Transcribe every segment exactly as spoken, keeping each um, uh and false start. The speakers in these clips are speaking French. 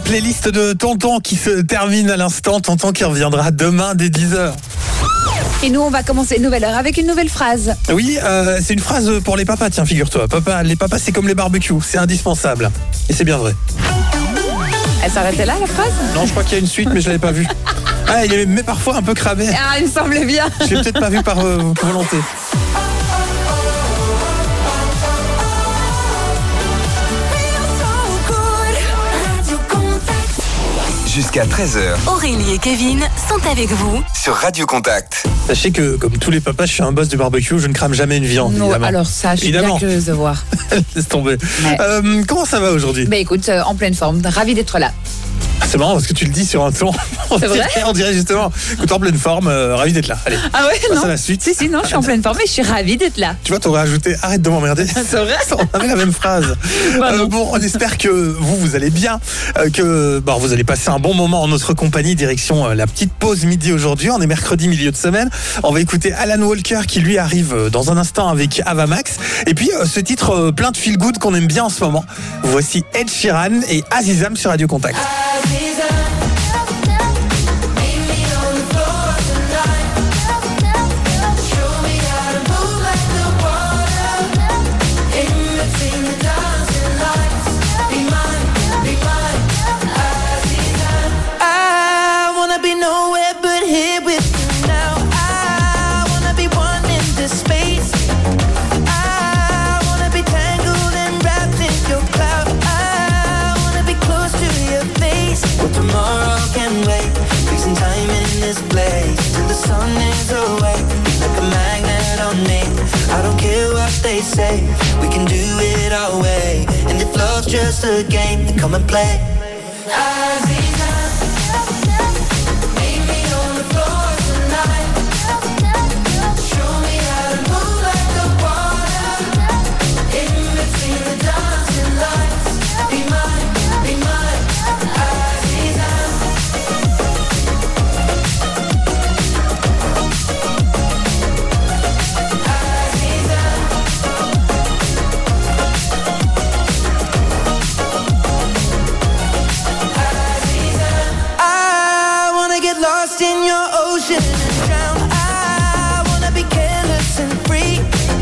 playlist de Tonton qui se termine à l'instant. Tonton qui reviendra demain dès dix heures. Et nous, on va commencer une nouvelle heure avec une nouvelle phrase. Oui, euh, c'est une phrase pour les papas, tiens, figure-toi. Papa, les papas, c'est comme les barbecues, c'est indispensable. Et c'est bien vrai. Elle s'arrêtait là, la phrase ? Non, je crois qu'il y a une suite, mais je l'avais pas vue. Ah, il est mais parfois un peu cramé. Ah, il me semblait bien. Je l'ai peut-être pas vu par euh, volonté. Jusqu'à treize heures. Aurélie et Kevin sont avec vous sur Radio Contact. Sachez que, comme tous les papas, je suis un boss du barbecue, je ne crame jamais une viande. Non, évidemment. alors ça, je suis bien Évidemment. curieuse de voir. Laisse tomber. Ouais. Euh, comment ça va aujourd'hui ? Bah écoute, euh, en pleine forme, ravi d'être là. C'est marrant parce que tu le dis sur un ton. On C'est vrai dirait, on dirait justement, écoute, en pleine forme, euh, ravi d'être là. Allez. Ah ouais, On passe non. à la suite. Si, si, non, je suis en pleine forme et je suis ravie d'être là. Tu vois, t'aurais ajouté arrête de m'emmerder. C'est vrai ? On avait la même phrase. Bah Euh, non. bon, on espère que vous, vous allez bien, euh, que bon, vous allez passer un bon moment en notre compagnie. Direction euh, la petite pause midi aujourd'hui. On est mercredi, milieu de semaine. On va écouter Alan Walker qui lui arrive euh, dans un instant avec Ava Max. Et puis euh, ce titre euh, plein de feel good qu'on aime bien en ce moment. Voici Ed Sheeran et Azizam sur Radio Contact. They say we can do it our way, and if love's just a game, then come and play. In your ocean and drown. I wanna be careless and free.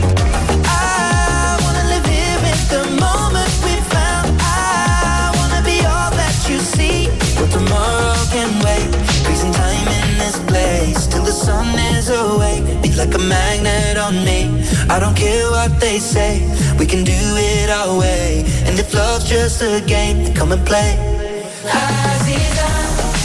I wanna live here in the moment we found. I wanna be all that you see. But tomorrow can wait. Freezing time in this place till the sun is awake. Be like a magnet on me. I don't care what they say. We can do it our way. And if love's just a game, then come and play. I see that.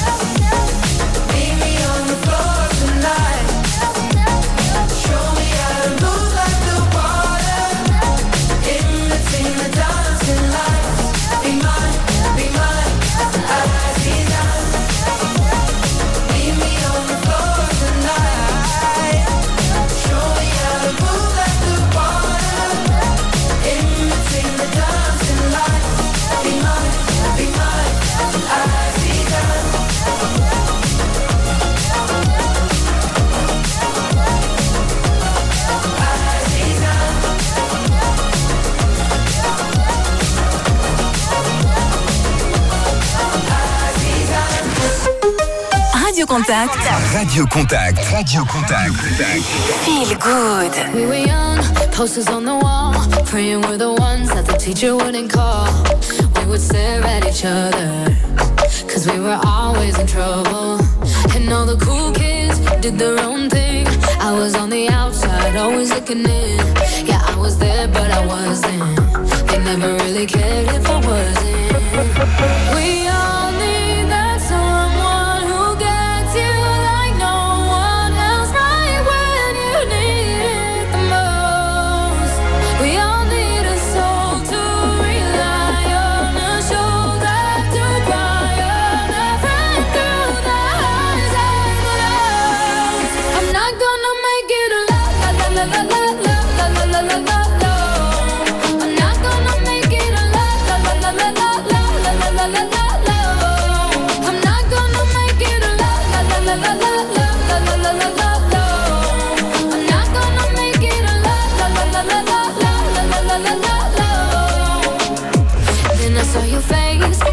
Radio Contact. Radio Contact. Radio Contact. Feel good. We were young, posters on the wall, praying we're the ones that the teacher wouldn't call. We would stare at each other, cause we were always in trouble. And all the cool kids did their own thing. I was on the outside, always looking in. Yeah, I was there, but I wasn't. They never really cared if I wasn't. We all need that someone who gets you like no one else, right when you need it the most. We all need a soul to rely on, a shoulder to cry on, a friend through the highs and the lows. I'm not gonna make it a la la la la la la la la la la la la. I'm not gonna make it a la la la la la la la la la la la la. I'm not gonna make it a la la la la la la la la la la la la. I'm not gonna make it a la la la la la la la la la la la la. Then I saw your face,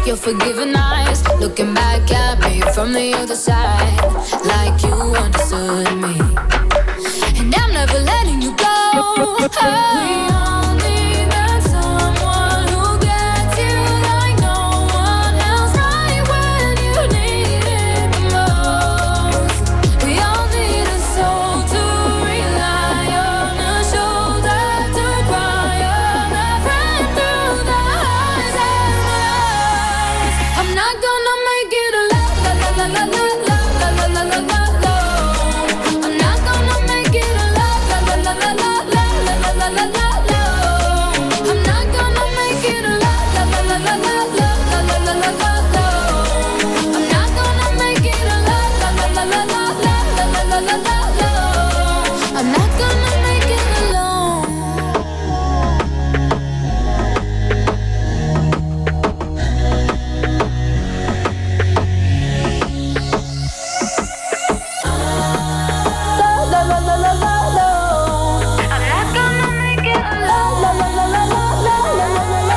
your forgiving eyes, looking back at me from the other side, like you understood me. And I'm never letting you go. We all need that someone who gets you like no one else, right when you need it the most. We all need a soul to rely on, a shoulder to cry on, a friend through the highs and lows. I'm not gonna make it a la la la la la la la la la la la la. I'm not gonna make it a la la la la la la la la la la la la. I'm not gonna make it a la la la la la la la la la la la la. I'm not gonna make it a la la la la la la la la la la la. I'm not gonna make it alone. La la la la la la. I'm not gonna make it alone. La la la la la la la la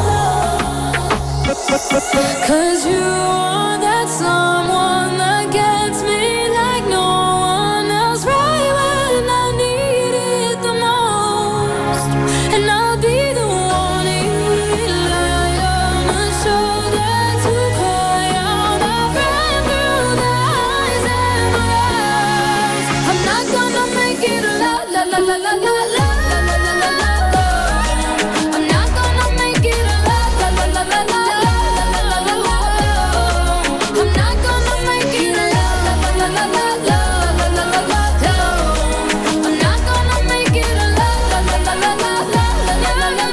la la. 'Cause you are that someone that gets me like no one else, right when I need it the most. And I'll be the one you rely on, a shoulder to cry on, a friend through the highs and lows. I'm not gonna make it a la la la la la la la la la la la la. I'm not gonna make it a la la la la la la la la la la la. I'm not gonna make it a la la la la la la la la la la la. I'm not gonna make it a la la la la la la la la la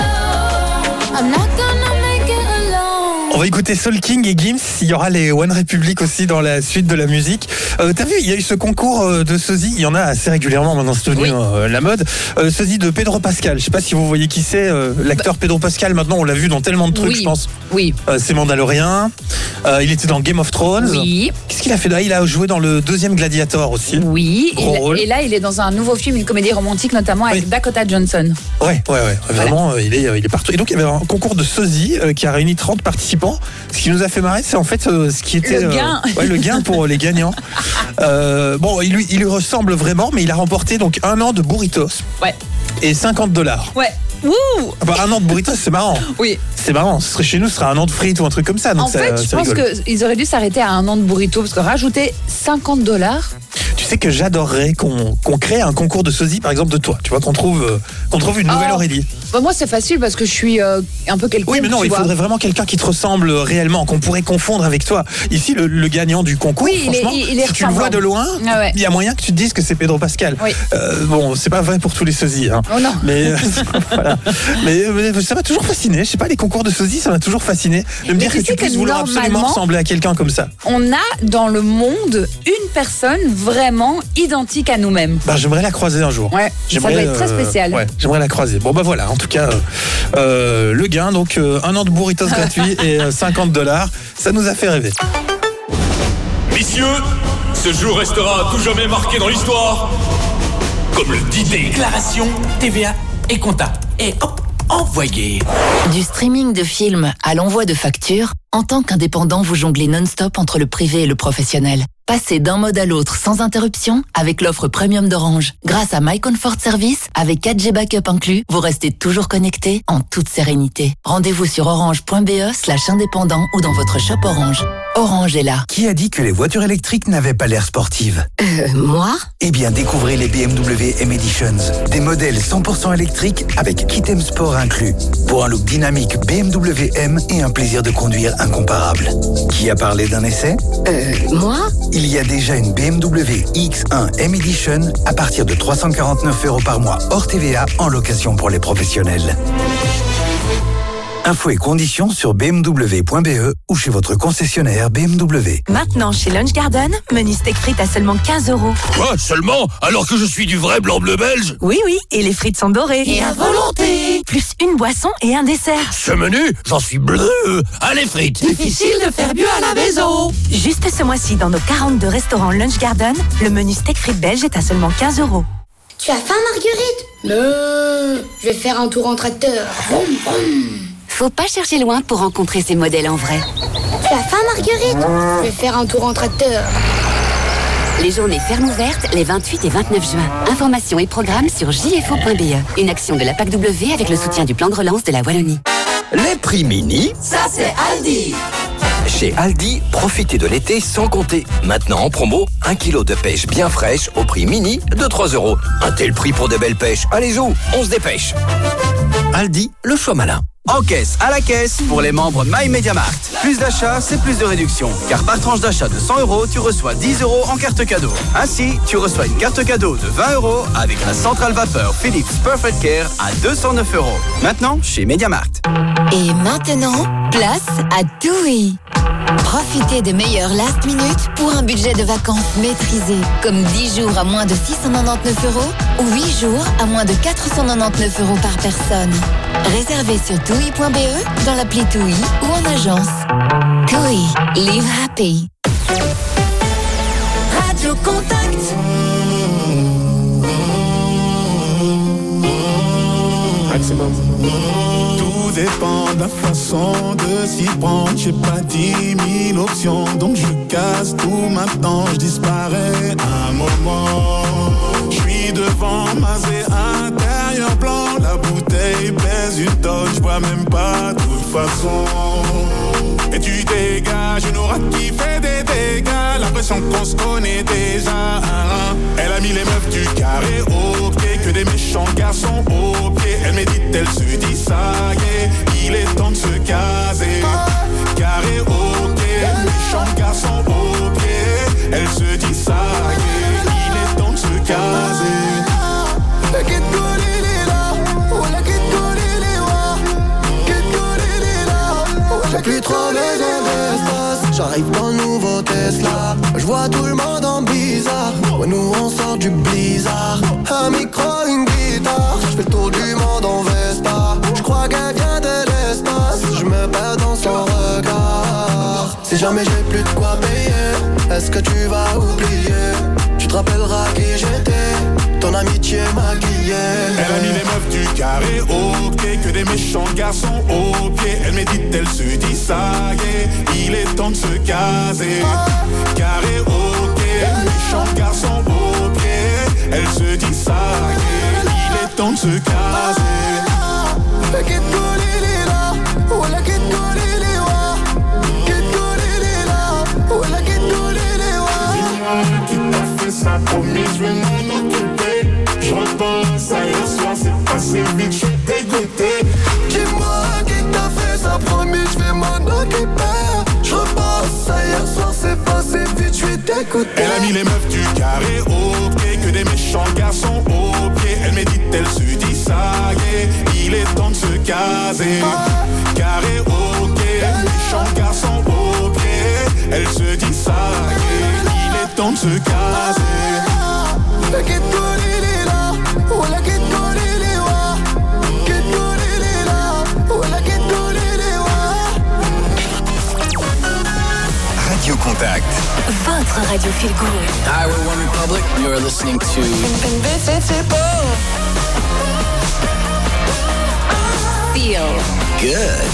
la. I'm not gonna make it alone. On va écouter Soul King et Gims. Il y aura les One Republic aussi dans la suite de la musique. Euh, T'as vu, il y a eu ce concours euh, de sosie. Il y en a assez régulièrement maintenant, c'est devenu Oui. euh, la mode. Euh, sosie de Pedro Pascal. Je sais pas si vous voyez qui c'est. euh, L'acteur Pedro Pascal, maintenant, on l'a vu dans tellement de trucs, Oui. je pense. Oui. Euh, c'est Mandalorian. Euh, il était dans Game of Thrones. Oui. Qu'est-ce qu'il a fait là? Il a joué dans le deuxième Gladiator aussi. Oui, Gros et, rôle. et là il est dans un nouveau film, une comédie romantique notamment avec Oui. Dakota Johnson. Ouais, ouais, ouais. Vraiment, euh, il, est, euh, il est partout. Et donc, il y avait un concours de sosie euh, qui a réuni trente participants. Ce qui nous a fait marrer, c'est en fait euh, ce qui était. Le gain. euh, ouais, le gain pour les gagnants. Euh, bon, il lui, il lui ressemble vraiment, mais il a remporté donc un an de burritos Ouais. et cinquante dollars. Ouais. Wouh. Ah bah, un an de burritos, c'est marrant. Oui. C'est marrant. Ce serait chez nous, ce serait un an de frites ou un truc comme ça. Donc En ça, fait, je c'est pense rigolo. qu'ils auraient dû s'arrêter à un an de burrito parce que rajouter cinquante dollars. Tu sais que j'adorerais qu'on qu'on crée un concours de sosie, par exemple, de toi. Tu vois, qu'on trouve, euh, qu'on trouve une nouvelle Oh. Aurélie. Bah, moi, c'est facile parce que je suis euh, un peu quelconque. Oui, mais non, tu il vois. faudrait vraiment quelqu'un qui te ressemble réellement, qu'on pourrait confondre avec toi. Ici, le, le gagnant du concours, Oui, il est- franchement, il est si tu le vois ressemblant. de loin, il Ah ouais. y a moyen que tu te dises que c'est Pedro Pascal. Oui. Euh, bon, c'est pas vrai pour tous les sosies. Hein. Oh non. Mais, euh, voilà. mais, mais ça m'a toujours fasciné. Je sais pas, les concours de sosies, ça m'a toujours fasciné. De me Mais dire tu que tu sais que puisses vouloir absolument normalement- ressembler à quelqu'un comme ça. On a dans le monde une personne vraiment identique à nous-mêmes. Bah, j'aimerais la croiser un jour. Ouais, ça doit être très euh, spécial. ouais, j'aimerais la croiser. Bon, bah voilà, en tout cas, euh, euh, le gain, donc euh, un an de burritos gratuit et euh, cinquante dollars, ça nous a fait rêver. Messieurs, ce jour restera à tout jamais marqué dans l'histoire comme le D-Day. Déclaration, T V A et compta. Et hop, envoyé. Du streaming de films à l'envoi de factures, en tant qu'indépendant, vous jonglez non-stop entre le privé et le professionnel. Passez d'un mode à l'autre sans interruption avec l'offre premium d'Orange. Grâce à My Comfort Service, avec quatre G backup inclus, vous restez toujours connecté en toute sérénité. Rendez-vous sur orange.be slash indépendant ou dans votre shop Orange. Orange est là. Qui a dit que les voitures électriques n'avaient pas l'air sportives? Euh, moi? Eh bien, découvrez les B M W M Editions. Des modèles cent pour cent électriques avec kit M Sport inclus. Pour un look dynamique B M W M et un plaisir de conduire incomparable. Qui a parlé d'un essai? Euh, moi? Il y a déjà une B M W X un M Edition à partir de trois cent quarante-neuf euros par mois hors T V A en location pour les professionnels. Infos et conditions sur b m w point b e ou chez votre concessionnaire B M W. Maintenant, chez Lunch Garden, menu steak frites à seulement quinze euros. Quoi, seulement? Alors que je suis du vrai blanc-bleu belge? Oui, oui, et les frites sont dorées. Et à volonté. Plus une boisson et un dessert. Ce menu, j'en suis bleu. Allez, frites! Difficile de faire mieux à la maison. Juste ce mois-ci, dans nos quarante-deux restaurants Lunch Garden, le menu steak frites belge est à seulement quinze euros. Tu as faim, Marguerite? Non, je vais faire un tour en tracteur. Vroom, vroom. Faut pas chercher loin pour rencontrer ces modèles en vrai. Tu as faim, Marguerite? Je vais faire un tour en tracteur. Les journées fermes ouvertes les vingt-huit et vingt-neuf juin. Informations et programmes sur j f o point b e. Une action de la P A C W avec le soutien du plan de relance de la Wallonie. Les prix mini, ça c'est Aldi. Chez Aldi, profitez de l'été sans compter. Maintenant en promo, un kilo de pêche bien fraîche au prix mini de trois euros. Un tel prix pour de belles pêches. Allez-y, on se dépêche. Aldi, le choix malin. En caisse, à la caisse, pour les membres My MediaMarkt. Plus d'achats, c'est plus de réduction. Car par tranche d'achat de cent euros, tu reçois dix euros en carte cadeau. Ainsi, tu reçois une carte cadeau de vingt euros avec la centrale vapeur Philips Perfect Care à deux cent neuf euros. Maintenant, chez MediaMarkt. Et maintenant, place à TUI. Profitez des meilleurs last minute pour un budget de vacances maîtrisé. Comme dix jours à moins de six cent quatre-vingt-dix-neuf euros ou huit jours à moins de quatre cent quatre-vingt-dix-neuf euros par personne. Réservez sur tui point b e, dans l'appli TUI ou en agence. TUI, live happy. Radio Contact. Maximum. Tout dépend de la façon de s'y prendre. J'ai pas dix mille options, donc je casse tout maintenant. Je disparais un moment. Je suis devant Mazé intérieur blanc. La bouteille pèse une tonne, je bois même pas de toute façon. Et tu dégages une aura qui fait des dégâts. L'impression qu'on se connaît déjà. Elle a mis les meufs du carré au pied, que des méchants garçons au pied. Elle médite, elle se dit ça y est, il est temps de se caser. Carré au pied, méchants garçons au pied. Elle se dit ça y est, il est temps de se caser. La quête collée est là, oh la quête collée est là, quête collée est là. J'ai plus trop besoin d'espace. J'arrive dans le nouveau Tesla. Je vois tout le monde en bizarre. Ouais, nous on sort du blizzard. Un micro, une guitare. Je fais le tour du monde en Vespa. Je crois qu'elle vient de l'espace. Je me perds dans son regard. Si jamais j'ai plus de quoi payer, est-ce que tu vas oublier? Tu te rappelleras qui j'étais. Ton amitié maquillée. Elle a mis les meufs du carré au pied, que des méchants garçons au pied. Elle médite, elle se dit ça y est, il est temps de se caser. Carré au pied, méchants garçons au pied. Elle se dit ça y est, il est temps de se caser. La quête collée est là, oh la quête collée est là, quête collée est là, oh la quête collée est là. Dis-moi qui t'a fait ça, promis je vais m'en occuper. Je repense à hier soir, c'est passé vite, je suis dégoûté. Dis-moi qui t'a fait ça, promis je vais m'en occuper. Je repense à hier soir, c'est passé vite, je suis dégoûté. Elle a mis les meufs du carré au pied, que des méchants garçons au pied. Elle médite, elle se dit ça y est, il est temps de se caser. Carré au pied, méchants garçons au pied. Elle se dit ça y est, il est temps de se caser. La quête collée est là, oh la quête collée est là, quête collée est là, oh la quête collée est là. Radio Contact. Votre radio feel good. Hi, we're One Republic. You're listening to Feel Good.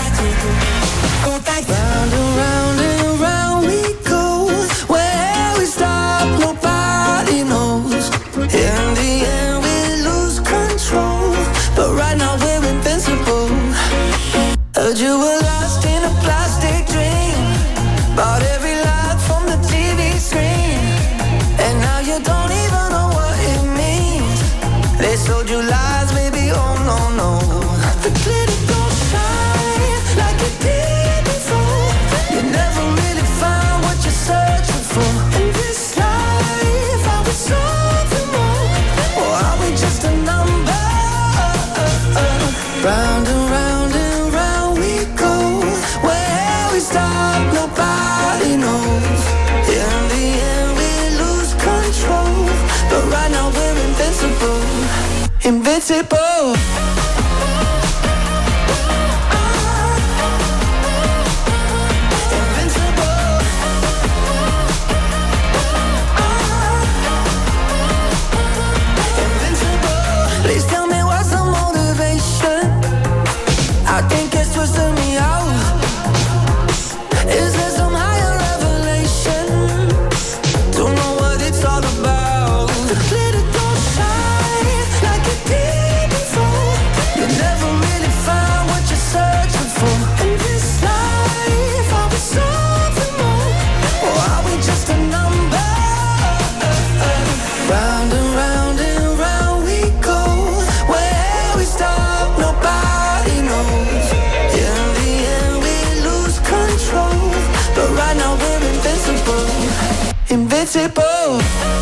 Round and round and round we go. Where we stop, nobody knows. In the end we lose control, but right now we're invincible. Heard you were lost in a plastic dream, bought every lie from the T V screen, and now you don't even know what it means. They sold you lies, baby, oh no, no. The glitter don't shine like it did before. You never really find what you're searching for. In this life, are we something more, or are we just a number? Round and round and round we go. Where we stop, nobody knows. In the end, we lose control, but right now we're invincible. Invincible. Please tell me what's the motivation. I can't guess what invincible.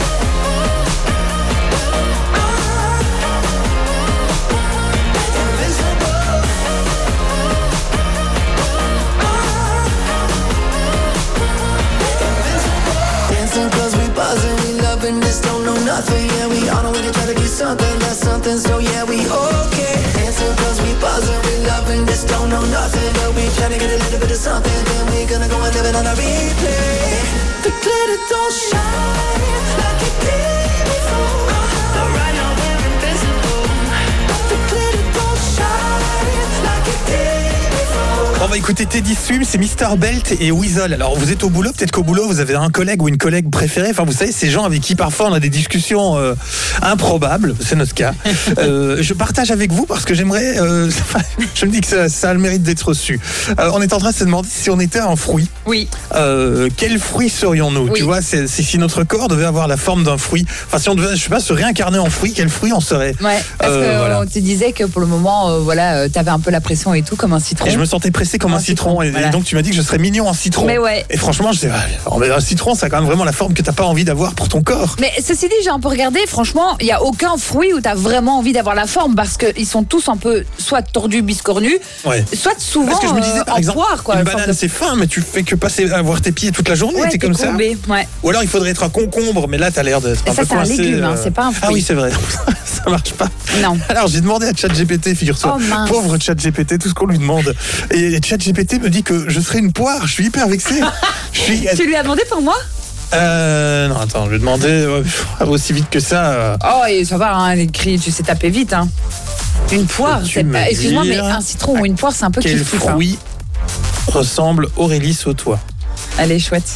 Cause we buzzing, we loving this, don't know nothing. Yeah, we on our way to try to get something, that's something. So yeah, we okay. Dancing cause we buzzing, we loving this, don't know nothing. But we trying to get a little bit of something. Then we gonna go and live it on a replay. The glitter don't shine like it did before. But right now we're invincible. The glitter don't shine like it did before. On va écouter Teddy Swims, c'est Mister Belt et Weasel. Alors vous êtes au boulot, peut-être qu'au boulot vous avez un collègue ou une collègue préférée. Enfin vous savez, ces gens avec qui parfois on a des discussions euh, improbables, c'est notre cas. Euh, je partage avec vous parce que j'aimerais, euh, je me dis que ça, ça a le mérite d'être reçu. Euh, on est en train de se demander si on était un fruit. Oui. Euh, quel fruit serions-nous? Oui. Tu vois, c'est, c'est si notre corps devait avoir la forme d'un fruit. Enfin si on devait, je sais pas, se réincarner en fruit, quel fruit on serait? Ouais. Parce euh, qu'on voilà. te disait que pour le moment, euh, voilà, euh, t'avais un peu la pression et tout, comme un citron. Et je me sentais pressé comme un, un citron, citron. Et, voilà. et donc tu m'as dit que je serais mignon en citron. Mais ouais. Et franchement, je sais, un citron, ça a quand même vraiment la forme que t'as pas envie d'avoir pour ton corps. Mais ceci dit, j'ai un peu regardé, franchement, il y a aucun fruit où t'as vraiment envie d'avoir la forme parce qu'ils sont tous un peu soit tordus, biscornus, ouais. soit souvent parce que je me disais, euh, par en exemple, poire, quoi. Une banane, de... c'est fin, mais tu fais que passer à voir tes pieds toute la journée, ouais, t'es comme courbé, ça. Ouais. Ou alors il faudrait être un concombre, mais là t'as l'air d'être un ça, peu c'est coincé. Un légume, euh... hein, c'est pas un fruit. Ah oui, c'est vrai. Ça marche pas. Non. Alors j'ai demandé à ChatGPT, figure-toi, oh, pauvre ChatGPT, tout ce qu'on lui demande. Et ChatGPT me dit que je serais une poire. Je suis hyper vexé. Je suis... Tu lui as demandé pour moi? Euh, non, attends, je lui ai demandé euh, aussi vite que ça. Euh... Oh, et ça va, hein, l'écrit, tu sais taper vite, hein. Une poire, c'est pas... excuse-moi, mais un citron ou une poire, c'est un peu quel kiff-kiff. Quel fruit hein. ressemble Aurélie Sautois? Elle est chouette.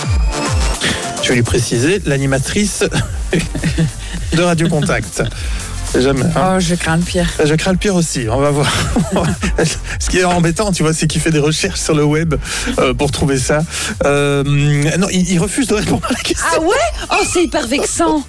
Je vais lui préciser, l'animatrice de Radio Contact. Jamais, hein. Oh, je crains le pire. Je crains le pire aussi, on va voir. Ce qui est embêtant, tu vois, c'est qu'il fait des recherches sur le web euh, pour trouver ça. Euh, non, il, il refuse de répondre à la question. Ah ouais? Oh, c'est hyper vexant.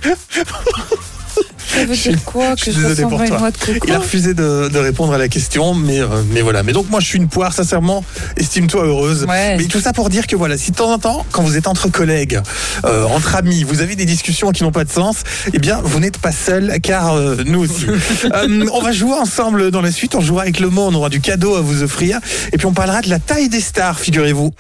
Ça veut dire quoi? Que je, je désolé pour toi. Il a refusé de, de répondre à la question, mais, euh, mais voilà. Mais donc moi je suis une poire, sincèrement, estime-toi heureuse. Ouais. Mais tout ça pour dire que voilà, si de temps en temps, quand vous êtes entre collègues, euh, entre amis, vous avez des discussions qui n'ont pas de sens, eh bien vous n'êtes pas seul, car euh, nous aussi. euh, on va jouer ensemble dans la suite, on jouera avec le mot, on aura du cadeau à vous offrir, et puis on parlera de la taille des stars, figurez-vous.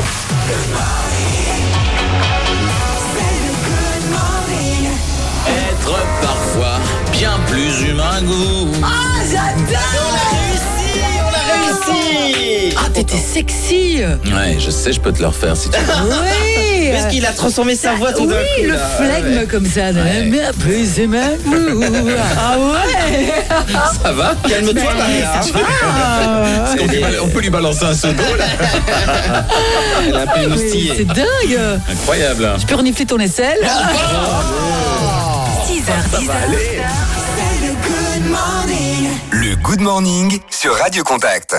Bien plus humain que vous. Ah, oh, j'adore! On a réussi! Ah, t'étais sexy! Ouais, je sais, je peux te le refaire si tu veux. Oui! Parce qu'il a transformé sa voix tout d'un coup. Oui, le là. flegme ouais. comme ça. Ouais. Bien plus humain que vous. Ah ouais! Ça va? Calme-toi, Maria. Ah, on, peut, on peut lui balancer un seau d'eau, là. Elle a un peu moustillé. C'est dingue! Incroyable. Je peux renifler ton aisselle? six heures, dix heures. Le Good Morning sur Radio Contact.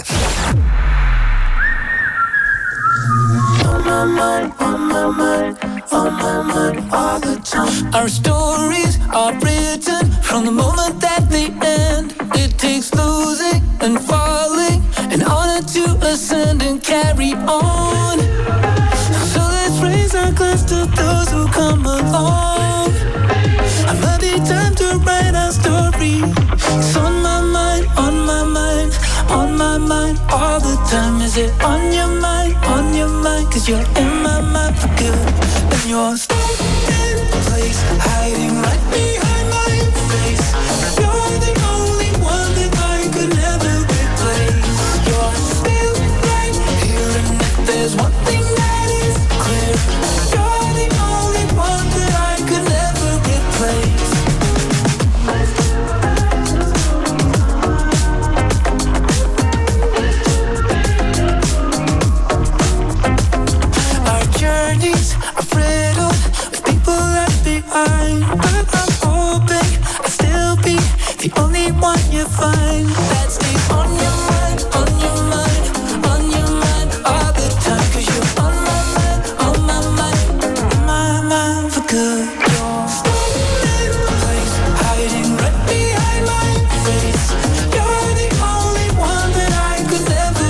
Our stories are written from the moment that they end. It takes losing and falling in order to ascend and carry on. So let's raise our glass to those who come along. I love the time to write our story. It's on my mind, on my mind, on my mind all the time. Is it on your mind, on your mind? Cause you're in my mind for good. And you're stuck in place, hiding right behind my face. You're the only one that I could never replace. You're still right here, and if there's one thing that is clear, you're the only one that I could never replace. Our journeys are riddled with people left behind, but I'm hoping I'll still be the only one you find that stays on your mind, on your mind, on your mind all the time. Cause you're on my mind, on my mind, on my mind for good. You're stuck in place, hiding right behind my face. You're the only one that I could never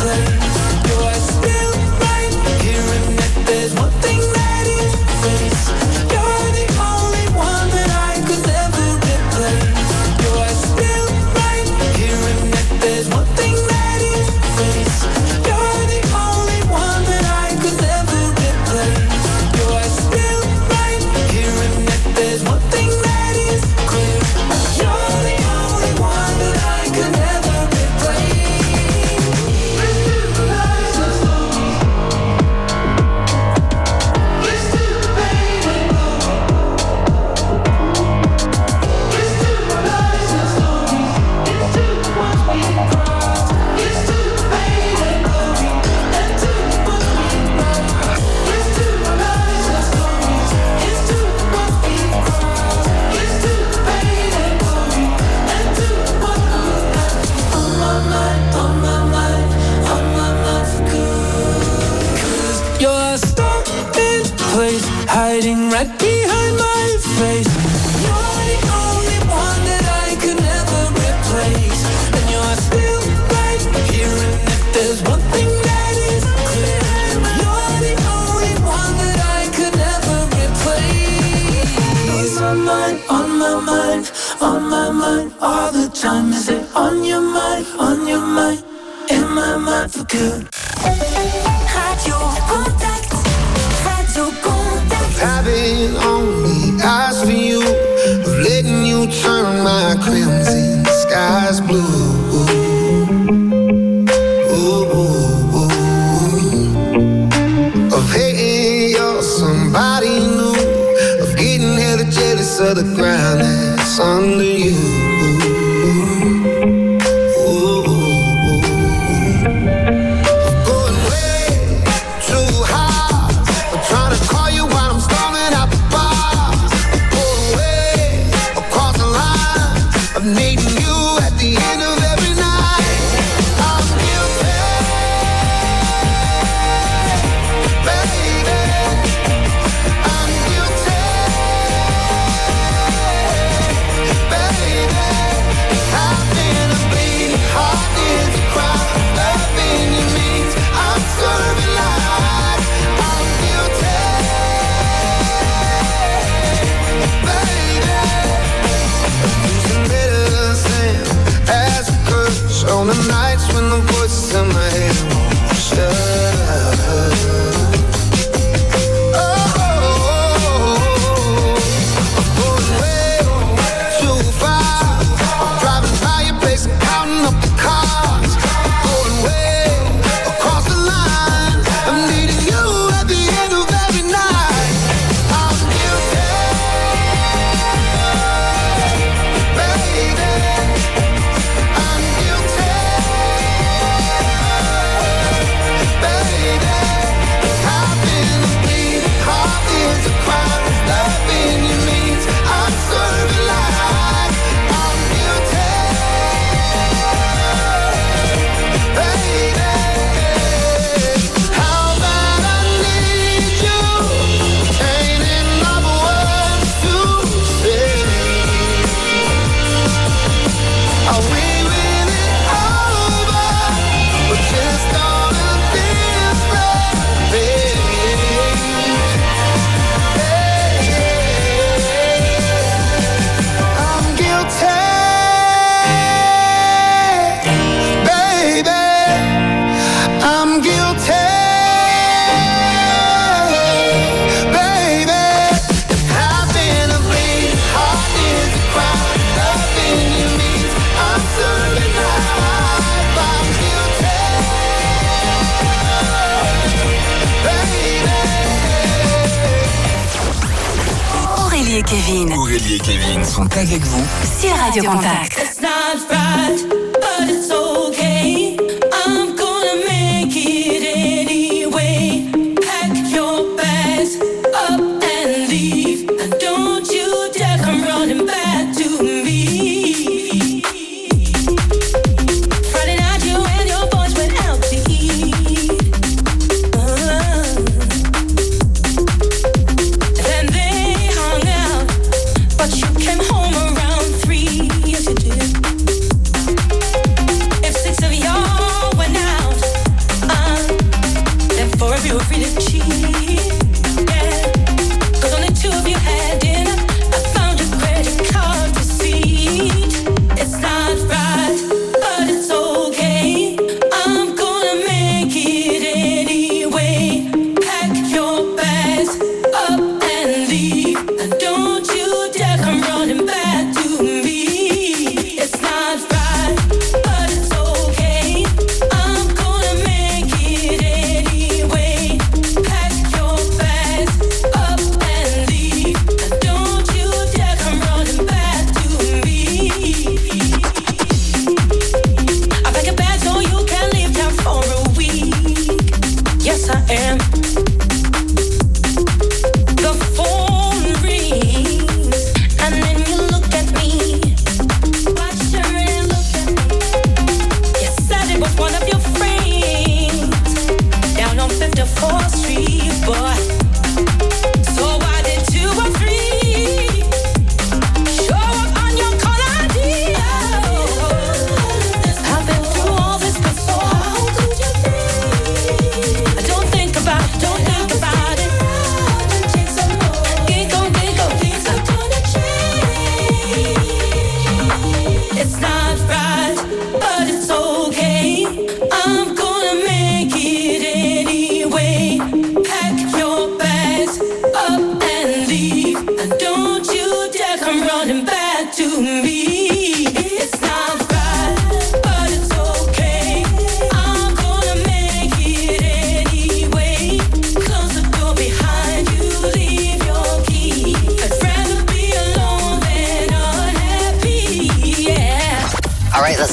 replace. You're still right here, and if there's one thing that is face, right behind my face. You're the only one that I could never replace, and you're still right here. And if there's one thing that is clear, you're the only one that I could never replace. On my mind, on my mind, on my mind all the time. Is it on your mind, on your mind, in my mind for good? Radio Contact, Radio Contact. Of having only eyes for you, of letting you turn my crimson skies blue. Ooh, ooh, ooh. Of hating you're somebody new, of getting hella jealous of the ground that's under you. On the nights when the voices in my head won't shut up. Oh, I'm going way too far. I'm driving by your place and counting up the cars. I'm going way across the line. I'm needing you at the end of every night. I'm guilty, baby. I'm guilty. Aurélie et Kevin. Aurélie et Kevin sont avec vous sur Radio Contact. It's not right, but it's okay. I'm gonna make it anyway. Pack your bags up and leave, and don't you dare come running back to me. Friday night you and your boys went out to eat. Uh, then they hung out, but you came home around three. Yes, you did. If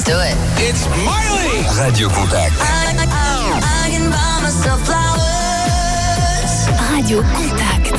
Do it. It's Miley. Radio Contact. Radio Contact.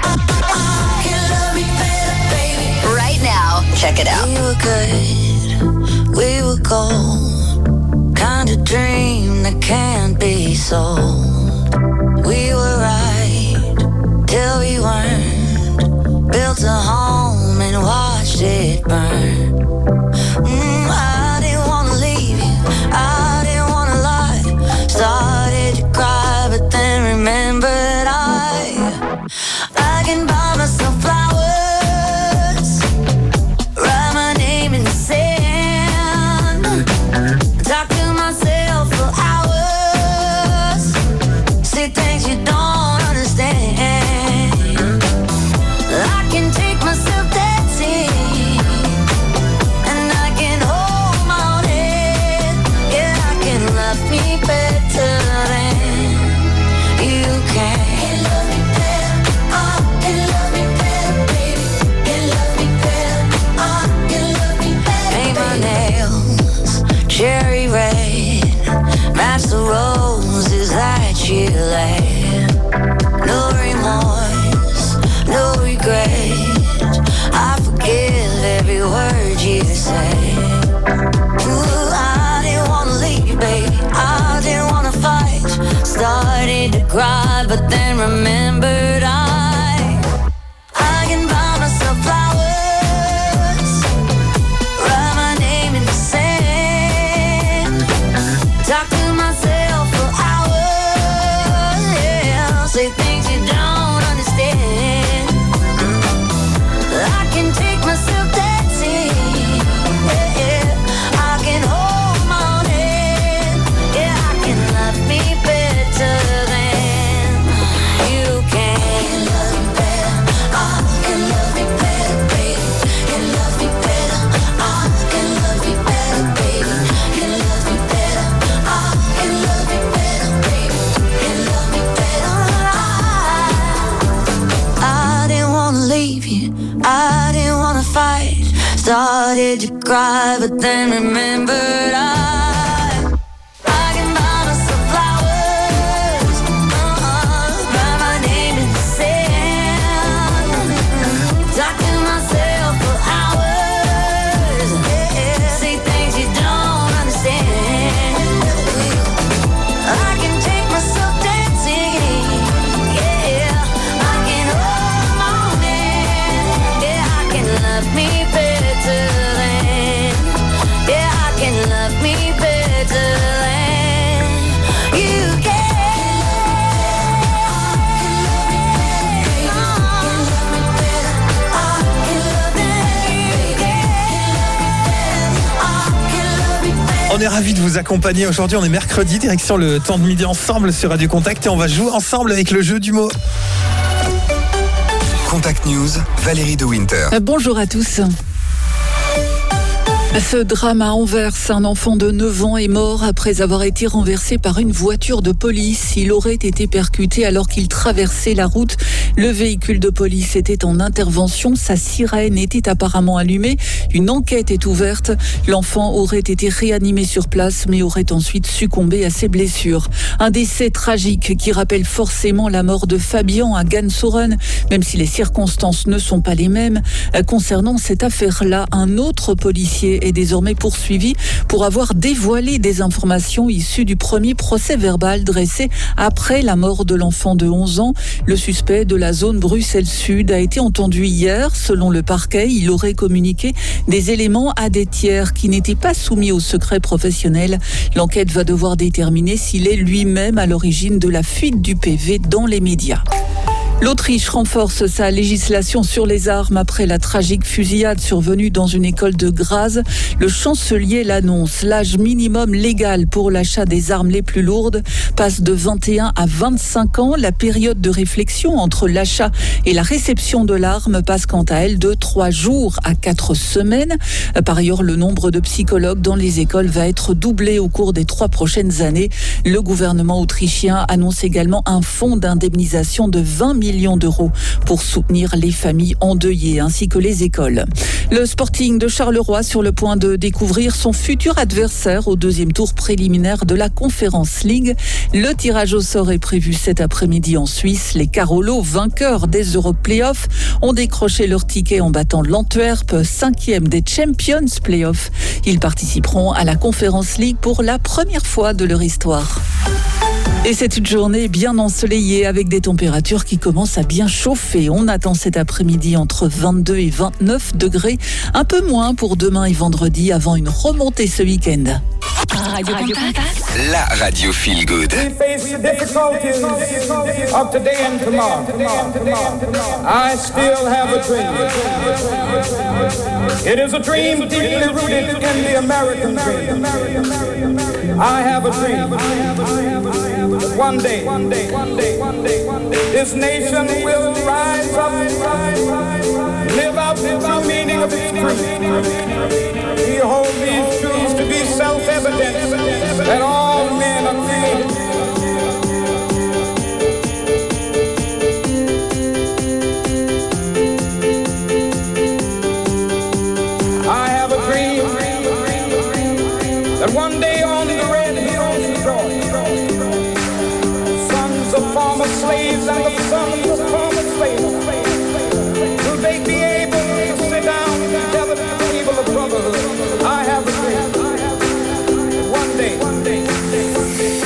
Right now, check it out. We were good, we were gold. Kind of dream that can't be sold. We were right till we weren't. Built a home and watched it burn. Mm, I didn't wanna leave you, I didn't wanna lie. Started to cry, but then remembered I I can buy myself flowers, write my name in the sand, talk to myself for hours, say things you don't understand. I can take myself dancing, and I can hold my own head. Yeah, I can love me better than you can. Can love me better, oh, can love me better, baby. Can love me better, oh, can love me better. Paint my nails cherry red, match the roses that you laid. No remorse, no regret. I forgive every word you say. Ooh, I didn't wanna leave, baby. I didn't wanna fight. Started to cry, but then remembered I I can buy myself flowers, write my name in the sand, talk to myself for hours. Yeah, say things you don't understand. I can take myself dancing. Yeah, yeah. I can hold my own head. Yeah, I can love me better than you can. Can love me better. I can love me better, baby. Can love me better. I can love me better, baby. Can love me better. I can love me better, baby. Can love me better. I, I didn't wanna leave you. I didn't wanna fight. Started to cry, but then remembered I I can buy myself flowers, uh-uh, write my name in the sand, talk to myself for hours. Yeah, say things you don't understand. I can take myself dancing. Yeah, I can hold my own hand. Yeah, I can love me better than. Yeah, I can love me better than you can. On est ravis de vous accompagner aujourd'hui. On est mercredi, direction le temps de midi ensemble sur Radio Contact et on va jouer ensemble avec le jeu du mot. Contact News, Valérie de Winter. Bonjour à tous. Ce drame à Anvers, un enfant de neuf ans est mort après avoir été renversé par une voiture de police. Il aurait été percuté alors qu'il traversait la route. Le véhicule de police était en intervention. Sa sirène était apparemment allumée. Une enquête est ouverte. L'enfant aurait été réanimé sur place mais aurait ensuite succombé à ses blessures. Un décès tragique qui rappelle forcément la mort de Fabian à Gansoren, même si les circonstances ne sont pas les mêmes. Concernant cette affaire-là, un autre policier est désormais poursuivi pour avoir dévoilé des informations issues du premier procès verbal dressé après la mort de l'enfant de onze ans. Le suspect de la zone Bruxelles-Sud a été entendu hier. Selon le parquet, il aurait communiqué des éléments à des tiers qui n'étaient pas soumis au secret professionnel. L'enquête va devoir déterminer s'il est lui-même à l'origine de la fuite du P V dans les médias. L'Autriche renforce sa législation sur les armes après la tragique fusillade survenue dans une école de Graz. Le chancelier l'annonce. L'âge minimum légal pour l'achat des armes les plus lourdes passe de vingt et un à vingt-cinq ans. La période de réflexion entre l'achat et la réception de l'arme passe quant à elle de trois jours à quatre semaines. Par ailleurs, le nombre de psychologues dans les écoles va être doublé au cours des trois prochaines années. Le gouvernement autrichien annonce également un fonds d'indemnisation de vingt millions millions d'euros pour soutenir les familles endeuillées ainsi que les écoles. Le Sporting de Charleroi sur le point de découvrir son futur adversaire au deuxième tour préliminaire de la Conference League. Le tirage au sort est prévu cet après-midi en Suisse. Les Carolos, vainqueurs des Europe Playoffs, ont décroché leur ticket en battant l'Antwerp, cinquième des Champions Playoffs. Ils participeront à la Conference League pour la première fois de leur histoire. Et c'est une journée bien ensoleillée avec des températures qui commencent à bien chauffer. On attend cet après-midi entre vingt-deux et vingt-neuf degrés, un peu moins pour demain et vendredi avant une remontée ce week-end. Radio Contact. La radio feel good. We face the difficulties of today and tomorrow. I still have a dream. It is a dream deeply rooted in the American dream. I have a dream. One day, one day, one day, one day, one day, this nation will rise up, live out the true meaning of its creed. We hold these truths to be self-evident that all men are created. I have a dream that one day on the red hills of Georgia, sons of former slaves and the sons of former slaves, will they be able to sit down together at the table of brotherhood? I have a dream. One day, one day, one day, one day.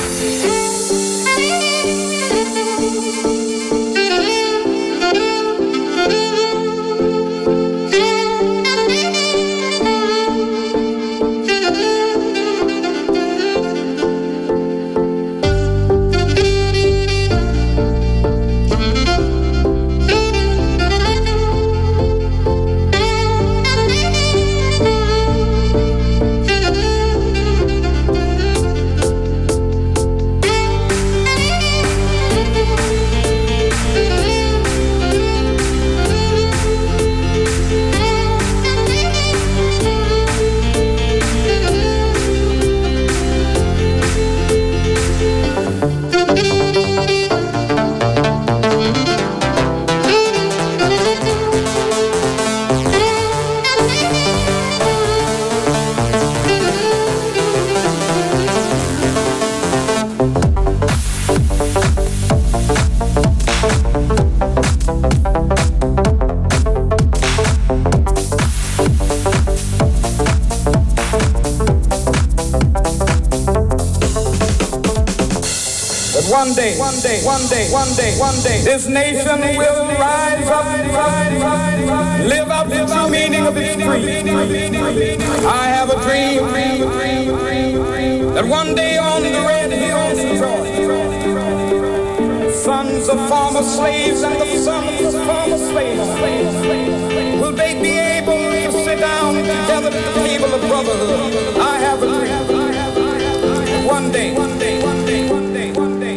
One day, one day, one day, one day, one day, this nation will rise up, live out the true meaning of its creed. I have a dream that one day on the red hills of Georgia, sons of former slaves and the sons of former slaves, will they be able to sit down together at the table of brotherhood? I have a dream. One day, one day, one day, one day, one day.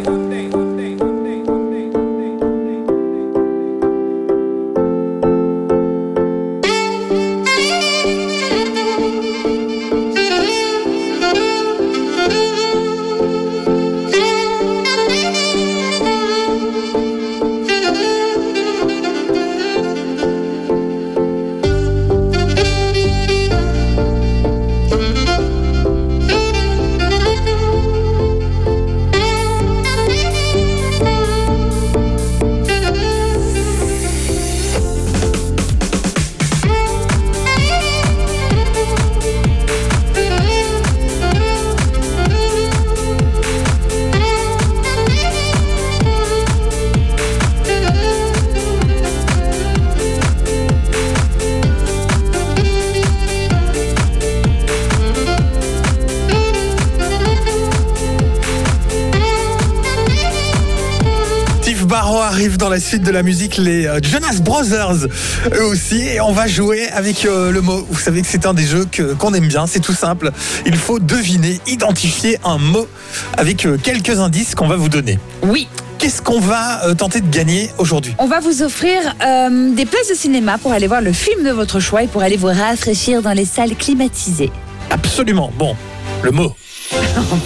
Arrive dans la suite de la musique les Jonas Brothers eux aussi, et on va jouer avec euh, le mot. Vous savez que c'est un des jeux que, qu'on aime bien, c'est tout simple. Il faut deviner, identifier un mot avec euh, quelques indices qu'on va vous donner. Oui. Qu'est-ce qu'on va euh, tenter de gagner aujourd'hui? On va vous offrir euh, des places de cinéma pour aller voir le film de votre choix et pour aller vous rafraîchir dans les salles climatisées. Absolument. Bon, le mot.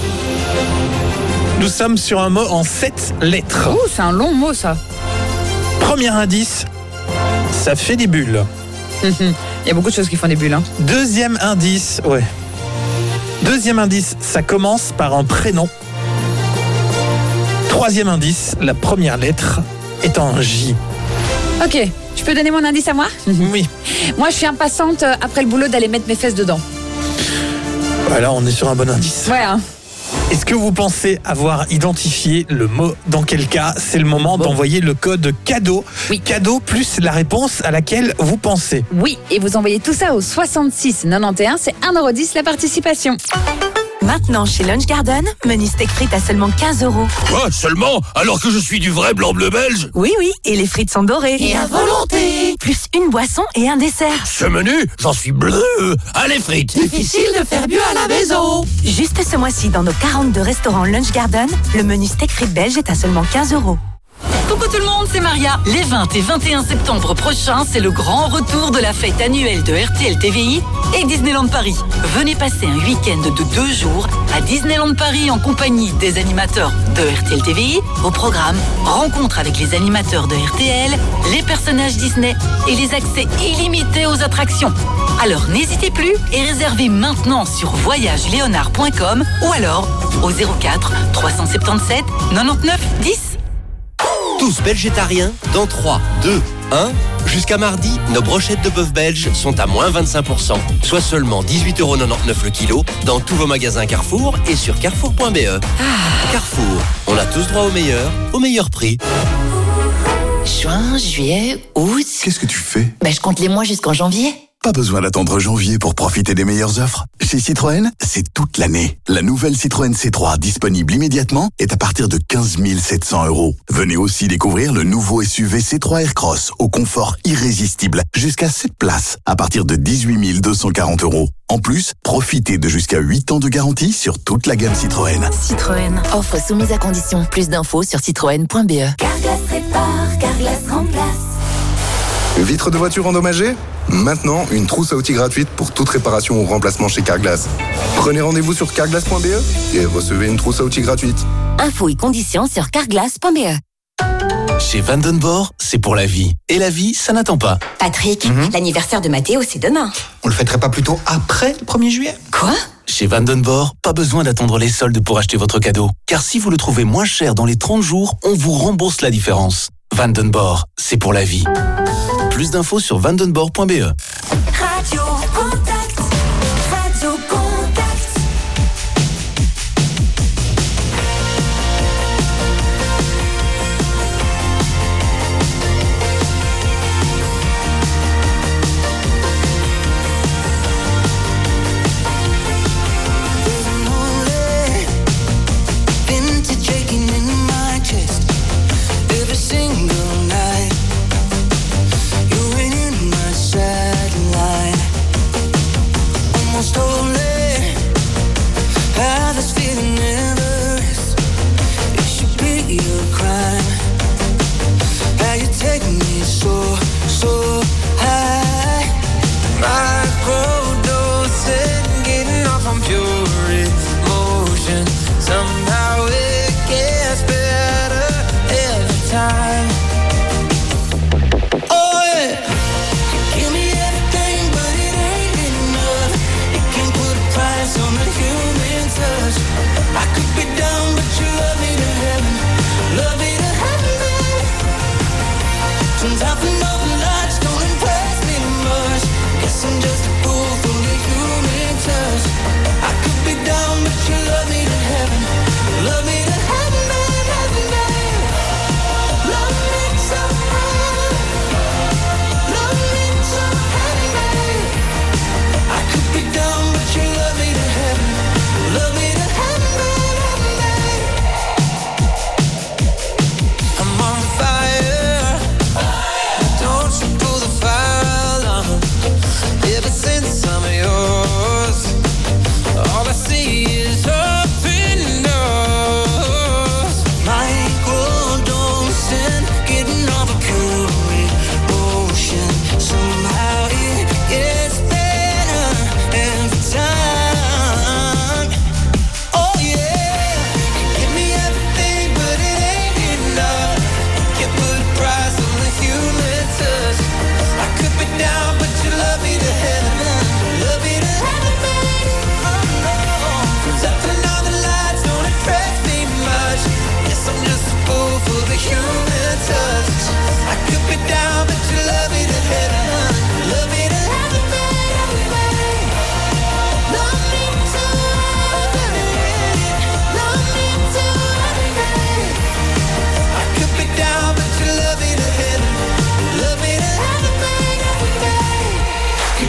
Nous sommes sur un mot en sept lettres. Oh, c'est un long mot ça. Premier indice, ça fait des bulles. Il y a beaucoup de choses qui font des bulles. Hein. Deuxième indice, ouais. Deuxième indice, ça commence par un prénom. Troisième indice, la première lettre est en J. Ok, je peux donner mon indice à moi ? Oui. Moi, je suis impatiente euh, après le boulot d'aller mettre mes fesses dedans. Voilà, on est sur un bon indice. Ouais. Hein. Est-ce que vous pensez avoir identifié le mot ? Dans quel cas, c'est le moment bon. d'envoyer le code cadeau. Oui. Cadeau plus la réponse à laquelle vous pensez. Oui, et vous envoyez tout ça au soixante-six quatre-vingt-onze, c'est un euro dix la participation. Maintenant, chez Lunch Garden, menu steak frites à seulement quinze euros. Quoi, seulement ? Alors que je suis du vrai blanc-bleu belge ? Oui, oui, et les frites sont dorées. Et à volonté. Plus une boisson et un dessert. Ce menu, j'en suis bleu. Allez, frites. Difficile de faire mieux à la maison. Juste ce mois-ci, dans nos quarante-deux restaurants Lunch Garden, le menu steak frites belge est à seulement quinze euros. Coucou tout le monde, c'est Maria. Les vingt et vingt et un septembre prochains, c'est le grand retour de la fête annuelle de R T L T V I et Disneyland Paris. Venez passer un week-end de deux jours à Disneyland Paris en compagnie des animateurs de R T L T V I. Au programme, rencontre avec les animateurs de R T L, les personnages Disney et les accès illimités aux attractions. Alors n'hésitez plus et réservez maintenant sur voyage léonard point com ou alors au zéro quatre trois cent soixante-dix-sept quatre-vingt-dix-neuf dix. Tous végétariens dans trois, deux, un. Jusqu'à mardi, nos brochettes de bœuf belge sont à moins vingt-cinq pour cent, soit seulement dix-huit euros quatre-vingt-dix-neuf le kilo dans tous vos magasins Carrefour et sur carrefour point b e. Ah. Carrefour, on a tous droit au meilleur, au meilleur prix. Juin, juillet, août... Qu'est-ce que tu fais ? Ben, je compte les mois jusqu'en janvier. Pas besoin d'attendre janvier pour profiter des meilleures offres. Chez Citroën, c'est toute l'année. La nouvelle Citroën C trois disponible immédiatement est à partir de quinze mille sept cents euros. Venez aussi découvrir le nouveau S U V C trois Aircross au confort irrésistible. Jusqu'à sept places à partir de dix-huit mille deux cent quarante euros. En plus, profitez de jusqu'à huit ans de garantie sur toute la gamme Citroën. Citroën. Offre soumise à condition. Plus d'infos sur citroën point b e. Carglass répare, Carglass remplace. Vitre de voiture endommagée ? Maintenant, une trousse à outils gratuite pour toute réparation ou remplacement chez Carglass. Prenez rendez-vous sur carglass point b e et recevez une trousse à outils gratuite. Infos et conditions sur carglass point b e. Chez Vandenborg, c'est pour la vie. Et la vie, ça n'attend pas. Patrick, mm-hmm. l'anniversaire de Mathéo, c'est demain. On le fêterait pas plutôt après le premier juillet ? Quoi ? Chez Vandenborg, pas besoin d'attendre les soldes pour acheter votre cadeau. Car si vous le trouvez moins cher dans les trente jours, on vous rembourse la différence. Vandenborg, c'est pour la vie. Plus d'infos sur vandenborg point b e. Radio Contact, Radio Contact. Vintage aching in my chest every single night. You're in my satellite.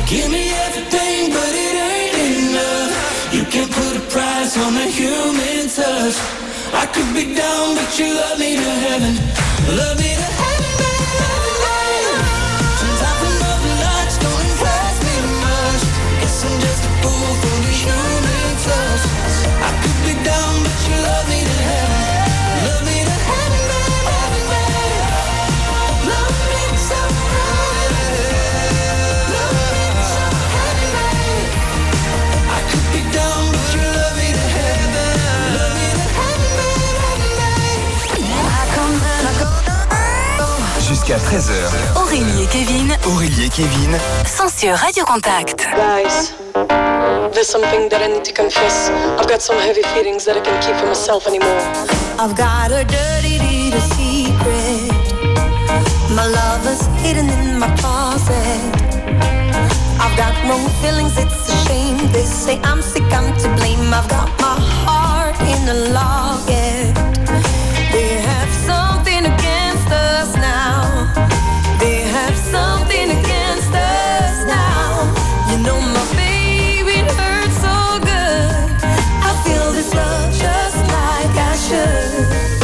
Give me everything, but it ain't enough. You can't put a price on a human touch. I could be down, but you love me to heaven. Love me to heaven, baby. Sometimes the northern lights don't impress me much. Guess I'm just a fool for the human touch. I could be down, but you love me to heaven. Love me to heaven, baby. Love me so heaven. Love me so heaven, baby. I could be down, but you love me to heaven. Love me to heaven, baby. I come and I go. Jusqu'à treize heures. Aurélie et Kevin. Aurélie et Kevin. Sont sur Radio Contact. Guys, there's something that I need to confess. I've got some heavy feelings that I can't keep for myself anymore. I've got a dirty little secret. My love is hidden in my closet. I've got no feelings, it's a shame. They say I'm sick, I'm to blame. I've got my heart in a locket. They have something against us now. They have something against us now. You know my baby, it hurts so good. I feel this love just like I should.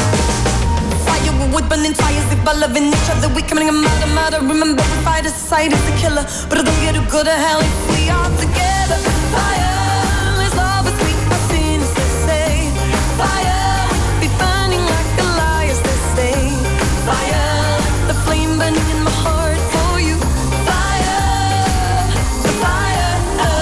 Fire, we would burn in fires if by loving each other we coming a murder, murder. Remember we fight, a society is the killer, but I don't get to go to hell if we are together. Fire, is love as sweet as sin is to say. Fire, we be burning like the liars they say. Fire, the flame burning in my heart for you. Fire, fire.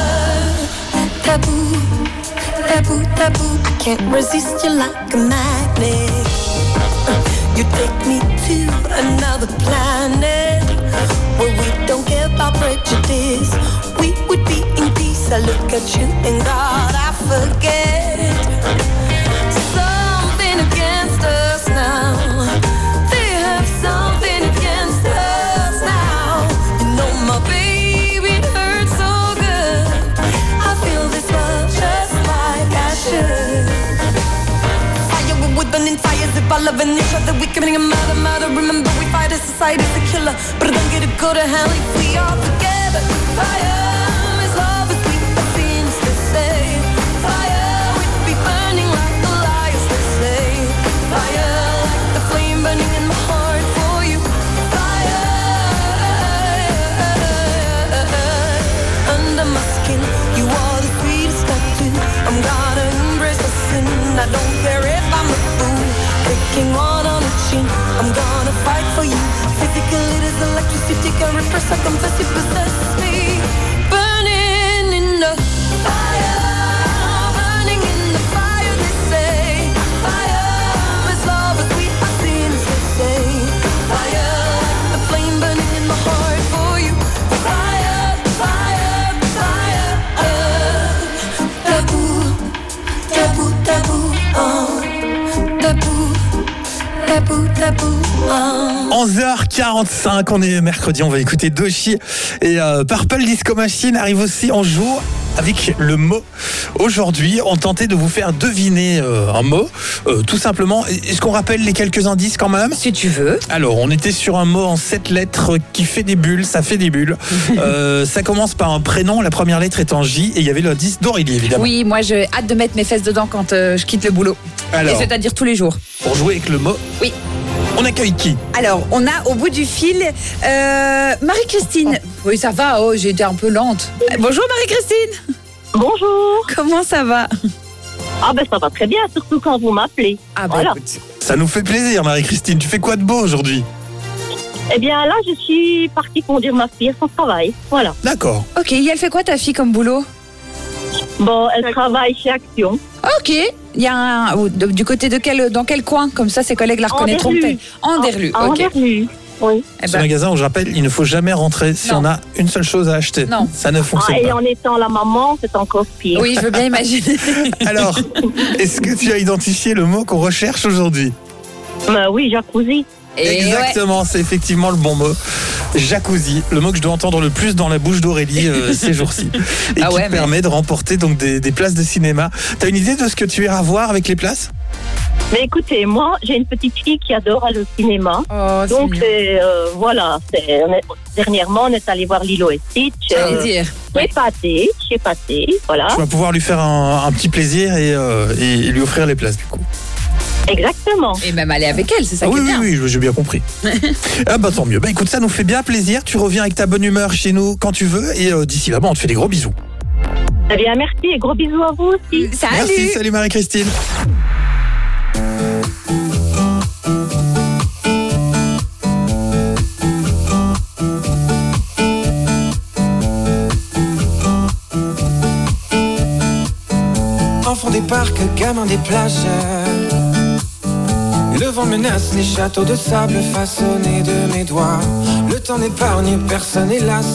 Taboo, taboo, taboo. I can't resist you like a magnet. You take me to another planet where we don't care about prejudice. We would be in peace. I look at you and God, I forget. Something against us now. They have something against us now. You know my baby, it hurts so good. I feel this love just like I should. Fire, we would burn in fires if by loving each other we committing a murder, murder. Remember we fight, a society is a killer, but I don't get to go to hell if we are together. Fire, is love as sweet as sin is to say. Fire, we'd be burning like the liars they say. Fire, like the flame burning in my heart for you. Fire, under my skin, you are the sweetest tattoo. I'm gonna embrace the sin. I don't care if I'm a fool, taking one on the chin. I'm gonna fight for you. Physically, it is electricity. Can't repress, I confess you possess me. Burning in the fire, burning in the fire. They say fire is love as sweet as sin is to say. Fire, the flame burning in my heart for you. Fire, fire, fire. Taboo, taboo, taboo. Oh, taboo, taboo, taboo. Oh. onze heures quarante-cinq, on est mercredi, on va écouter Doechii et euh, Purple Disco Machine arrive aussi en joue avec le mot. Aujourd'hui, on tentait de vous faire deviner euh, un mot, euh, tout simplement. Est-ce qu'on rappelle les quelques indices quand même ? Si tu veux. Alors, on était sur un mot en sept lettres qui fait des bulles, ça fait des bulles. euh, ça commence par un prénom, la première lettre est en J, et il y avait l'indice d'Aurélie, évidemment. Oui, moi j'ai hâte de mettre mes fesses dedans quand euh, je quitte le boulot. Alors, et c'est-à-dire tous les jours. Pour jouer avec le mot, oui. On accueille qui ? Alors, on a au bout du fil euh, Marie-Christine. Oui, ça va, oh, j'ai été un peu lente. Bonjour Marie-Christine. Bonjour. Comment ça va ? Ah ben ça va très bien, surtout quand vous m'appelez. Ah ben voilà. écoute. Ça nous fait plaisir Marie-Christine. Tu fais quoi de beau aujourd'hui ? Eh bien là, je suis partie conduire ma fille à son travail. Voilà. D'accord. Ok, et elle fait quoi ta fille comme boulot ? Bon, elle travaille chez Action. Ok. Il y a un, du côté de quel, dans quel coin ? Comme ça, ses collègues la reconnaîtront peut-être. Anderlu. En ok. Anderlu, oui. Eh Ce ben, magasin où je rappelle, il ne faut jamais rentrer si Non. on a une seule chose à acheter. Non. Ça ne fonctionne Ah, et pas. en étant la maman, c'est encore pire. oui, je veux bien imaginer. Alors, est-ce que tu as identifié le mot qu'on recherche aujourd'hui ? Ben oui, jacuzzi. Et Exactement, ouais. c'est effectivement le bon mot. Jacuzzi, le mot que je dois entendre le plus dans la bouche d'Aurélie euh, ces jours-ci. Et Ah qui ouais, te mais- permet de remporter donc des, des places de cinéma. T'as une idée de ce que tu iras voir avec les places ? Mais écoutez, moi, j'ai une petite fille qui adore aller au cinéma. Oh, Donc, c'est c'est, euh, voilà. C'est, on est- dernièrement, on est allé voir Lilo et Stitch. J'allais dire. Chez Pathé, chez Pathé, voilà. Tu vas pouvoir lui faire un, un petit plaisir et, euh, et lui offrir les places du coup. Exactement. Et même aller avec elle, c'est ça Ah qui oui, est oui, bien. oui, j'ai bien compris. Ah bah tant mieux. Bah écoute, ça nous fait bien plaisir. Tu reviens avec ta bonne humeur chez nous quand tu veux. Et euh, d'ici là, bah, on te fait des gros bisous. Eh bien, merci et gros bisous à vous aussi. Salut. Merci, salut Marie-Christine. Enfant des parcs, gamin des plages. Le vent menace les châteaux de sable façonnés de mes doigts. Le temps n'épargne personne hélas.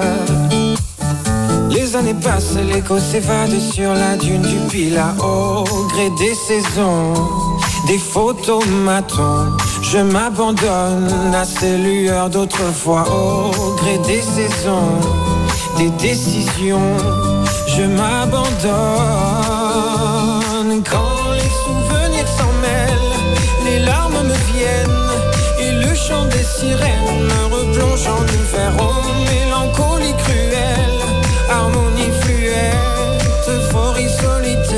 Les années passent, l'écho s'évade sur la dune du Pilat. Au gré des saisons, des photomatons, je m'abandonne à ces lueurs d'autrefois. Au gré des saisons, des décisions, je m'abandonne. Quand les souvenirs s'en mêlent, les larmes me viennent et le chant des sirènes me replonge en hiver. Oh, mélancolie cruelle, harmonie fluette, euphorie solitaire.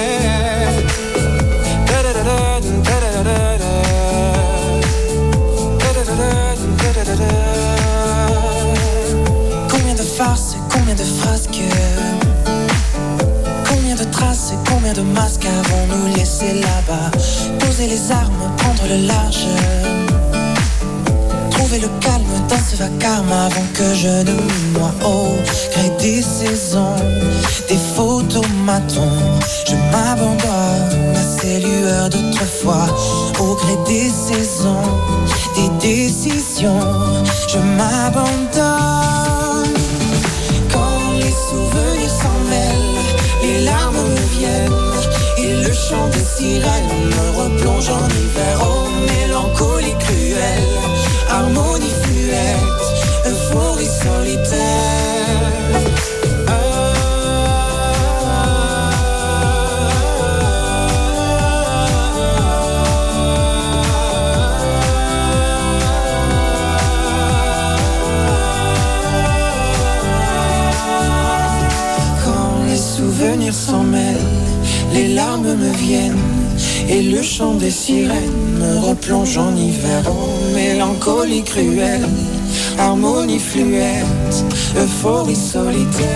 Da-da-da-da, da-da-da-da-da. Da-da-da-da, da-da-da-da. Combien de farces, combien de frasques, combien de traces, combien de masques avons-nous laissé là-bas? Poser les armes, prendre le large, trouver le calme dans ce vacarme avant que je ne me noie. Au gré des saisons, des photomatons, je m'abandonne à ces lueurs d'autrefois. Au gré des saisons, des décisions, je m'abandonne. Quand les souvenirs s'en mêlent, les larmes me viennent et le chant des sirènes me replonge en hiver. Oh, mélancolie cruelle, harmonie fluette, euphorie solitaire. Quand les souvenirs s'en mêlent, les larmes me viennent et le chant des sirènes me replonge en hiver. Oh, mélancolie cruelle, harmonie fluette, euphorie solitaire.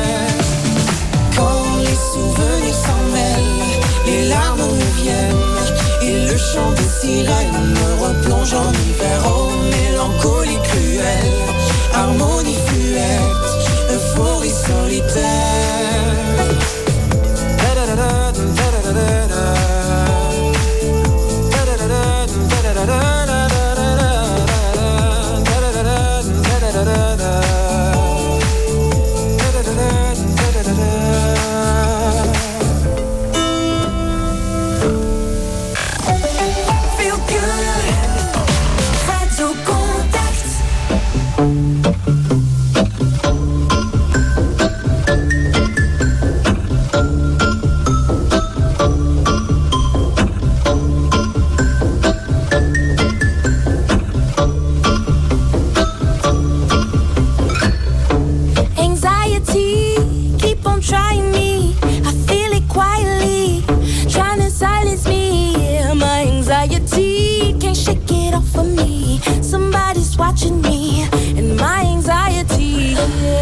Quand les souvenirs s'en mêlent, les larmes me viennent et le chant des sirènes me replonge en hiver. Oh, mélancolie cruelle, harmonie fluette, euphorie solitaire. Da-da-da-da, da-da-da-da-da. Feel good, Radio Contact. Anxiety, keep on trying me. I feel it quietly, trying to silence me. My anxiety can't shake it off of me. Somebody's watching me, and my anxiety.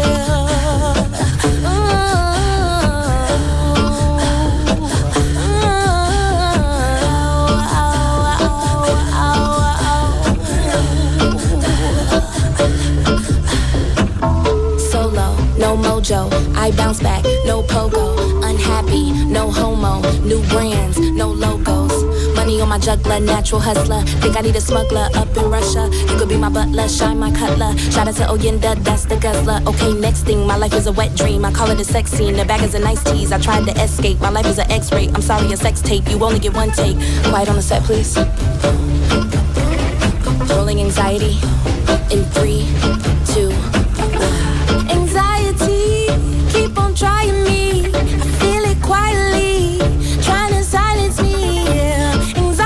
Solo, no mojo, I bounce back, no pogo. Unhappy, no homo, new brands, no logos. Money on my juggler, natural hustler. Think I need a smuggler up in Russia. You could be my butler, shine my cutler. Shout out to Oyenda, that's the guzzler. Okay, next thing, my life is a wet dream. I call it a sex scene, the bag is a nice tease. I tried to escape, my life is an X-ray. I'm sorry, a sex tape, you only get one take. Quiet on the set, please. Rolling anxiety in three, two, one. Anxiety, keep on trying me. I feel it quietly, trying to silence me. Yeah. Anxiety.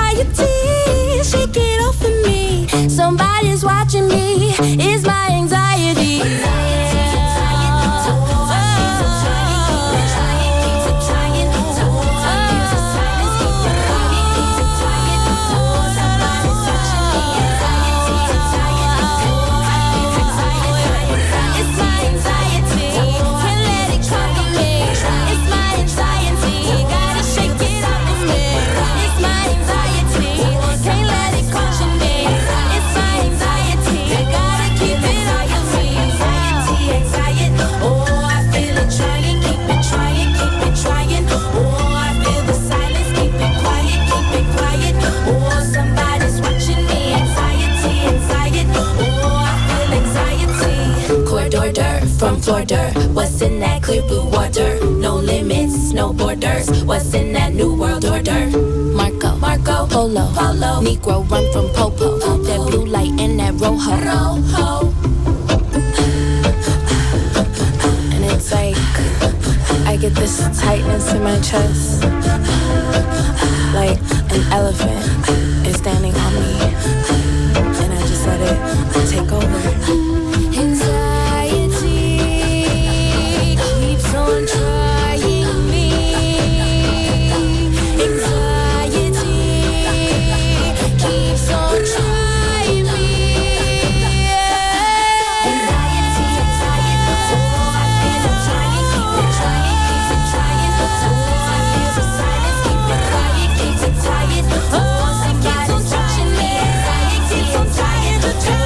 order from Florida. What's in that clear blue water? No limits, no borders. What's in that new world order? Marco, Marco, Polo, Polo. Negro run from Popo. That blue light and that rojo. Rojo. And it's like I get this tightness in my chest, like an elephant is standing on me, and I just let it take over. Anxiety keeps on trying me. Anxiety keeps on trying me. Anxiety, anxiety, oh, I feel it trying, keep it trying, keep it trying. Oh, I feel the silence, keep it quiet, keep it tired. Oh, it keeps on touching me. Anxiety keeps on trying to do.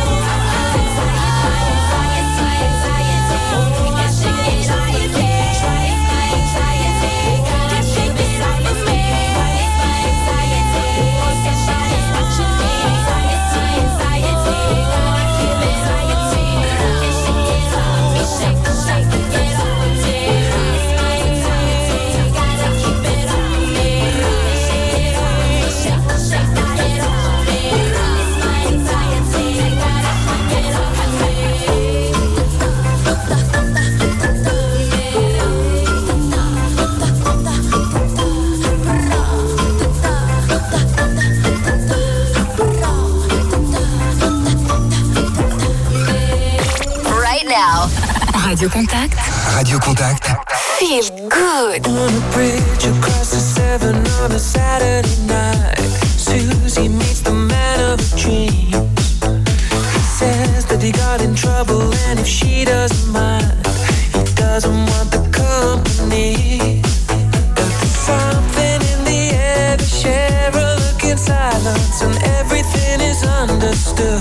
Radio Contact. Radio Contact. Feel good. On a bridge across the Severn on a Saturday night, Susie meets the man of her dreams. He says that he got in trouble, and if she doesn't mind, he doesn't want the company. But there's something in the air, they share a look in silence, and everything is understood.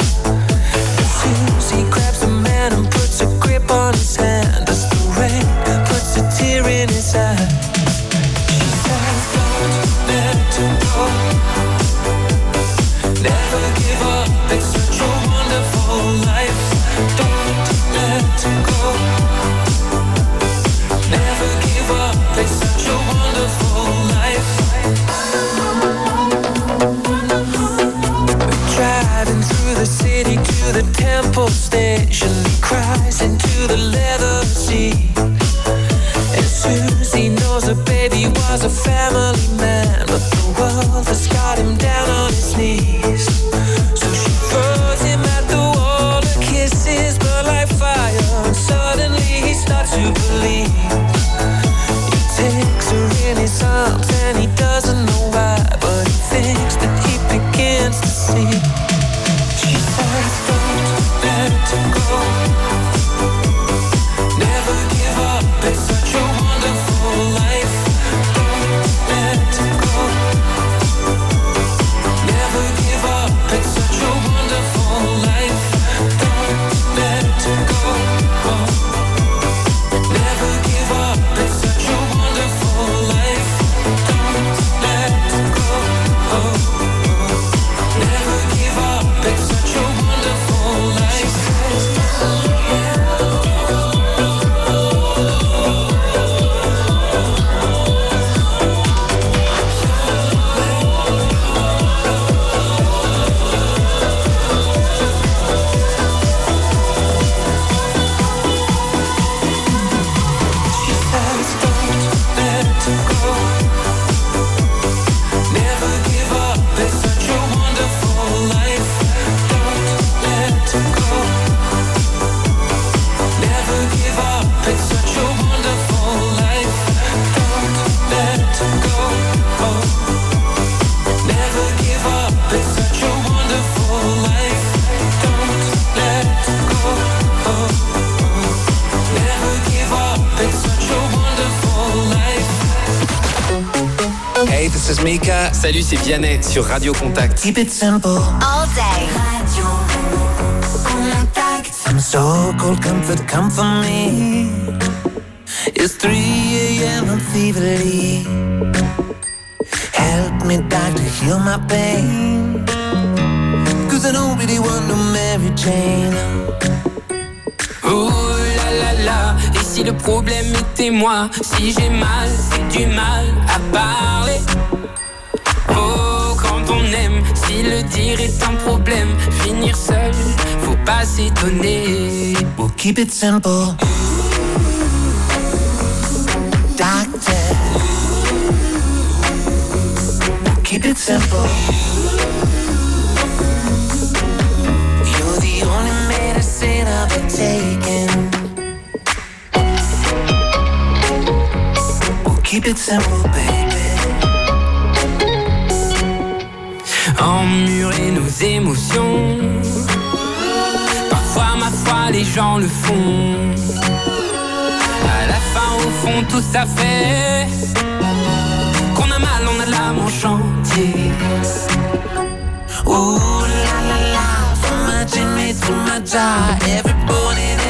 Susie grabs the man and puts a grip on his hand as the rain puts a tear in his eye. She says, don't let him go. Never give up, it's such a wonderful life. Don't let him go. Never give up, it's such a wonderful life. We're driving through the city to the Temple Station. He cries into the leather seat. And Susie knows her baby was a family man, but the world has got him down on his knees. So she throws him at the wall, her kisses burn like fire, and suddenly he starts to believe. He takes her in his arms and he doesn't know why, but he thinks that he begins to see. She says, don't let him go. Never give up, it's such a wonderful life. Don't let him go. Never give up, it's such a wonderful life. Don't let him go. Never give up, it's such a wonderful life. Don't let him go. Never give up, it's such a wonderful life. Hey, this is Mika. Salut, c'est Vianney sur Radio Contact. Keep it simple. All day. Some so-called comfort come for me. It's three a.m. I'm feverly. Help me, doctor, heal my pain. Cause I don't really want no Mary Jane. Oh là là là, et si le problème était moi? Si j'ai mal, c'est du mal à parler. Oh, quand on aime, si le dire est un problème, finir seul, faut pas s'étonner. We'll keep it simple. Doctor, we'll keep it simple. You're the only medicine I've been taking. We'll keep it simple, baby. Emmurer nos émotions, parfois ma foi les gens le font. À la fin au fond tout ça fait qu'on a mal, on a l'âme en chantier. Ooh la la la, from my Jimmy to my jaw, every bone in